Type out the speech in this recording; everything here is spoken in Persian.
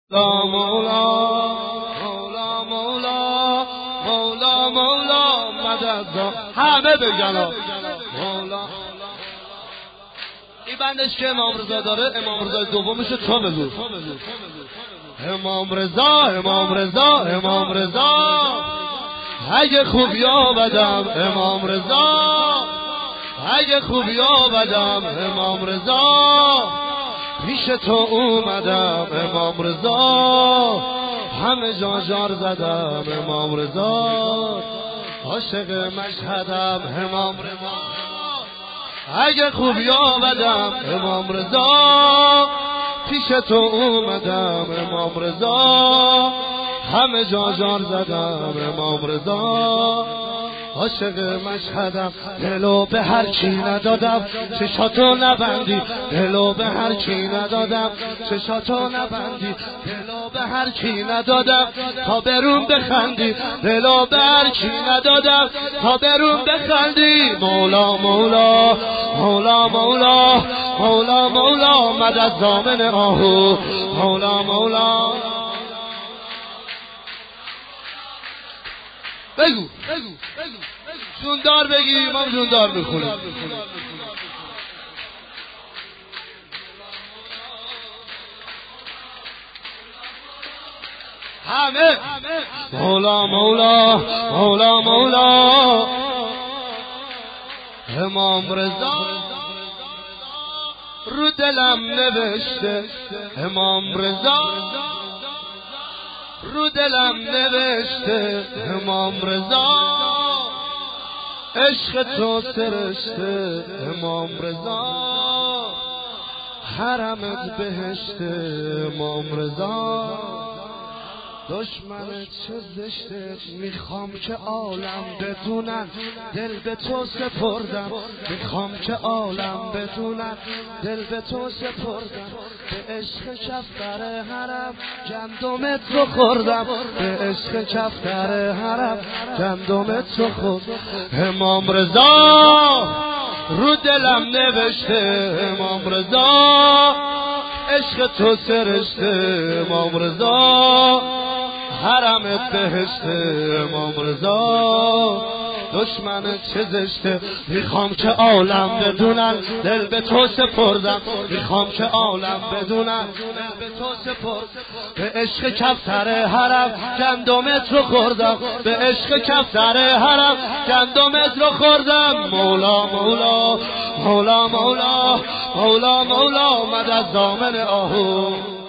مولا مولا مولا مولا مولا مدد همه بگن مولا. این بندش که امام رضا داره، امام رضا دومشو تو بگو. امام رضا امام رضا امام رضا اگه خوب یا بدم امام رضا، اگه خوب یا بدم امام رضا، پیش تو اومدم امام رضا، همه جا جار زدم امام رضا، عاشق مشهدم امام رضا، اگه خوب یا بدم امام رضا، پیش تو اومدم امام رضا، همه جا جار زدم امام رضا، عاشق مشهدم. دلو به هر چی ندادم چشاتو نبندی، دلو به هر چی ندادم چشاتو نبندی، دلو به هر چی ندادم تا برون بخندی، دلو به هر چی ندادم تا برون بخندی. مولا مولا مولا مولا مولا مولا مدد ضامن آهو. مولا مولا بگو جوندار بگی، ما جوندار میخونیم. همه مولا مولا مولا مولا امام رضا رو دلم نوشته، امام رضا رو دلم نوشته، امام رضا عشق تو سرشته، امام رضا حرمت بهشته، امام رضا دشمنت چه زشته. میخوام که عالم بدونن دل به تو سپردم، میخوام که عالم بدونن دل به تو سپردم، به عشق کفتر حرم گندمت رو خوردم، به عشق کفتر حرم گندمت رو خوردم. امام رضا رو دلم نوشته، امام رضا عشق تو سرشته، امام رضا حرمت بهشته، امام رضا دشمنت چه زشته. میخوام که عالم بدونن دل به تو سپردم، میخوام که عالم بدونن دل به تو سپردم، به عشق کفتر حرم گندمت رو خوردم، به عشق کفتر حرم گندمت رو خوردم. مولا مولا مولا مولا مولا مولا مدد ضامن آهو.